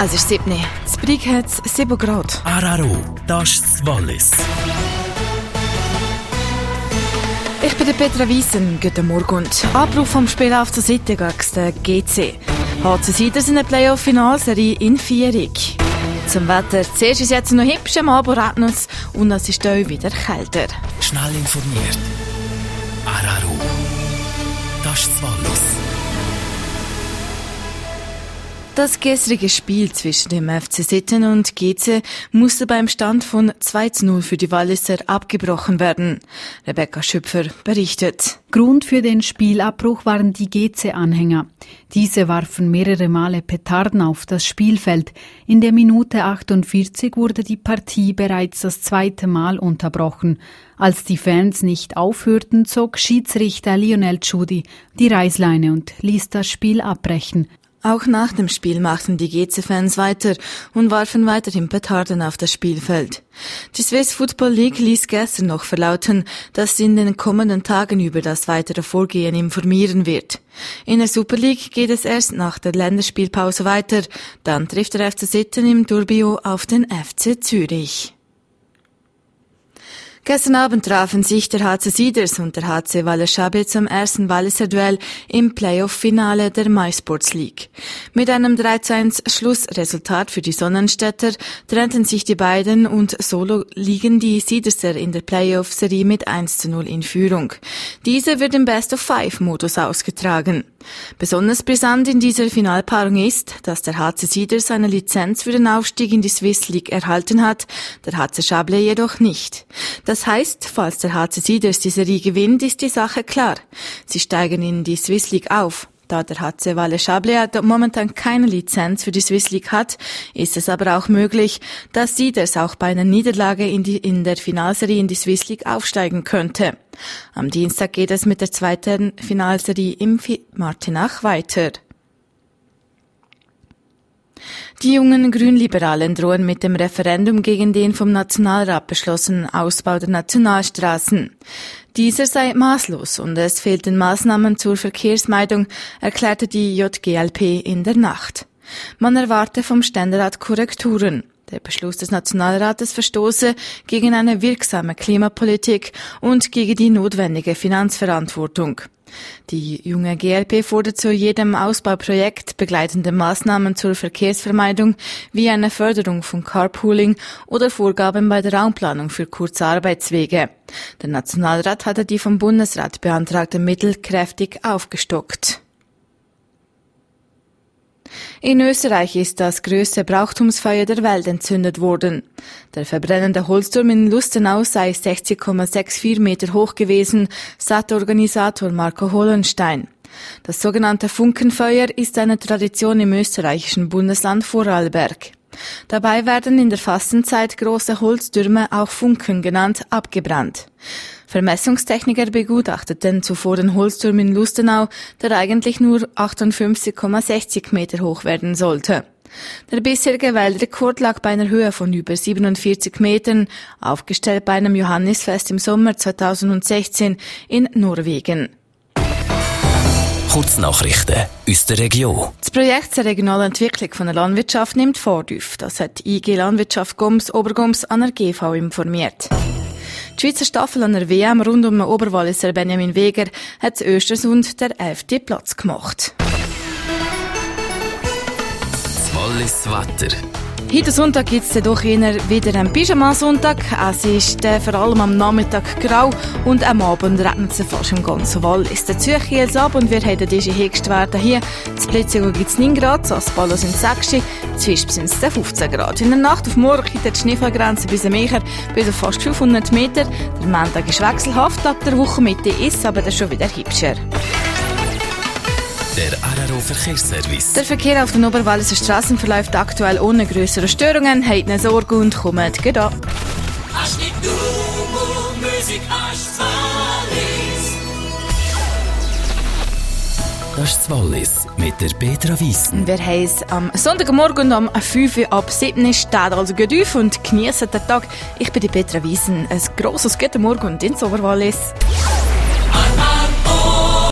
Es ist 7 Uhr. Das Brig hat 7 Grad. Araro, das ist das Wallis. Ich bin Petra Wiesen. Guten Morgen. Abruf vom Spiel auf der Seite gegen den GC. HC Siders in der Playoff-Finalserie in Vierung. Zum Wetter. Zuerst ist jetzt noch hübsch, am Abend regnet es und es ist auch wieder kälter. Schnell informiert. Araro, das ist das Wallis. Das gestrige Spiel zwischen dem FC Sitten und GC musste beim Stand von 2:0 für die Walliser abgebrochen werden. Rebecca Schüpfer berichtet. Grund für den Spielabbruch waren die GC-Anhänger. Diese warfen mehrere Male Petarden auf das Spielfeld. In der Minute 48 wurde die Partie bereits das zweite Mal unterbrochen. Als die Fans nicht aufhörten, zog Schiedsrichter Lionel Tschudi die Reißleine und ließ das Spiel abbrechen. Auch nach dem Spiel machten die GC-Fans weiter und warfen weiterhin Petarden auf das Spielfeld. Die Swiss Football League ließ gestern noch verlauten, dass sie in den kommenden Tagen über das weitere Vorgehen informieren wird. In der Super League geht es erst nach der Länderspielpause weiter. Dann trifft der FC Sitten im Turbio auf den FC Zürich. Gestern Abend trafen sich der HC Siders und der HC Wallis-Chablais zum ersten Walliser Duell im Playoff-Finale der MySports League. Mit einem 3:1 Schlussresultat für die Sonnenstädter trennten sich die beiden und solo liegen die Siderser in der Playoff-Serie mit 1:0 in Führung. Diese wird im Best-of-5-Modus ausgetragen. Besonders brisant in dieser Finalpaarung ist, dass der HC Siders eine Lizenz für den Aufstieg in die Swiss League erhalten hat, der HC Chablais jedoch nicht. Das heißt, falls der HC Siders die Serie gewinnt, ist die Sache klar. Sie steigen in die Swiss League auf. Da der HC Wallis-Chablais momentan keine Lizenz für die Swiss League hat, ist es aber auch möglich, dass Siders auch bei einer Niederlage in der Finalserie in die Swiss League aufsteigen könnte. Am Dienstag geht es mit der zweiten Finalserie im Martinach weiter. Die jungen Grünliberalen drohen mit dem Referendum gegen den vom Nationalrat beschlossenen Ausbau der Nationalstraßen. Dieser sei maßlos und es fehlten Maßnahmen zur Verkehrsmeidung, erklärte die JGLP in der Nacht. Man erwarte vom Ständerat Korrekturen. Der Beschluss des Nationalrates verstoße gegen eine wirksame Klimapolitik und gegen die notwendige Finanzverantwortung. Die junge GLP fordert zu jedem Ausbauprojekt begleitende Maßnahmen zur Verkehrsvermeidung wie eine Förderung von Carpooling oder Vorgaben bei der Raumplanung für kurze Arbeitswege. Der Nationalrat hatte die vom Bundesrat beantragten Mittel kräftig aufgestockt. In Österreich ist das grösste Brauchtumsfeuer der Welt entzündet worden. Der verbrennende Holzturm in Lustenau sei 60,64 Meter hoch gewesen, sagt Organisator Marco Hollenstein. Das sogenannte Funkenfeuer ist eine Tradition im österreichischen Bundesland Vorarlberg. Dabei werden in der Fastenzeit große Holztürme, auch Funken genannt, abgebrannt. Vermessungstechniker begutachteten zuvor den Holzturm in Lustenau, der eigentlich nur 58,60 Meter hoch werden sollte. Der bisherige Weltrekord lag bei einer Höhe von über 47 Metern, aufgestellt bei einem Johannisfest im Sommer 2016 in Norwegen. Kurznachrichten aus der Region. Das Projekt zur regionalen Entwicklung von der Landwirtschaft nimmt Fahrt auf. Das hat IG Landwirtschaft Goms Obergoms an der GV informiert. Die Schweizer Staffel an der WM rund um den Oberwalliser Benjamin Weger hat Östersund der 11. Platz gemacht. Das Wallis Wetter. Heute Sonntag gibt es doch eher wieder einen Pyjama-Sonntag. Es ist vor allem am Nachmittag grau und am Abend regnet es fast im ganzen Wallis. Der Zürich ab und wir haben diese höchsten Werte hier. In Plitzigo gibt es 9 Grad, in Aspalo sind es 6, in Zwisp sind es 15 Grad. In der Nacht auf morgen geht die Schneefallgrenze bis am Mecher bis auf fast 500 Meter. Der Montag ist wechselhaft, ab der Wochenmitte ist aber dann schon wieder hübscher. Der Araro Verkehrsservice. Der Verkehr auf den Oberwalliser Straßen verläuft aktuell ohne grössere Störungen. Habt keine Sorge und kommt gut an. Das ist das Wallis mit der Petra Wiesen. Wir haben es am Sonntagmorgen um 5 Uhr ab 7 steht also gut auf und geniessen den Tag. Ich bin die Petra Wiesen. Ein grosses guten Morgen ins Oberwallis.